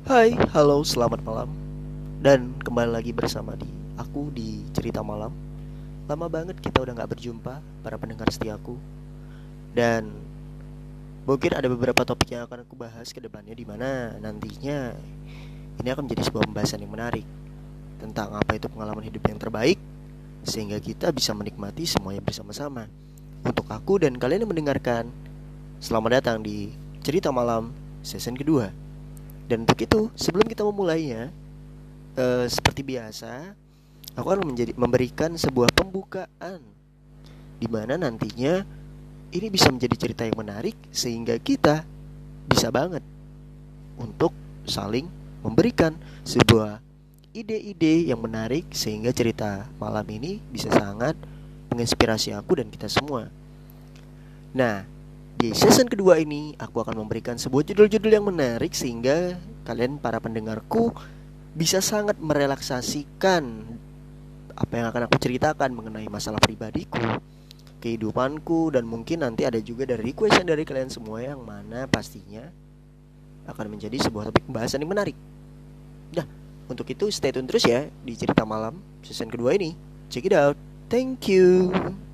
Hai, halo, selamat malam. Dan kembali lagi bersama aku di Cerita Malam. Lama banget kita udah gak berjumpa, para pendengar setiaku. Dan mungkin ada beberapa topik yang akan aku bahas ke depannya, di mana nantinya ini akan menjadi sebuah pembahasan yang menarik tentang apa itu pengalaman hidup yang terbaik, sehingga kita bisa menikmati semuanya bersama-sama. Untuk aku dan kalian yang mendengarkan, selamat datang di Cerita Malam season kedua. Dan untuk itu, sebelum kita memulainya, seperti biasa, aku akan memberikan sebuah pembukaan di mana nantinya ini bisa menjadi cerita yang menarik sehingga kita bisa banget untuk saling memberikan sebuah ide-ide yang menarik sehingga cerita malam ini bisa sangat menginspirasi aku dan kita semua. Nah, di season kedua ini aku akan memberikan sebuah judul-judul yang menarik sehingga kalian para pendengarku bisa sangat merelaksasikan apa yang akan aku ceritakan mengenai masalah pribadiku, kehidupanku, dan mungkin nanti ada juga dari request dari kalian semua yang mana pastinya akan menjadi sebuah topik pembahasan yang menarik. Nah, untuk itu stay tune terus ya di cerita malam season kedua ini. Check it out. Thank you.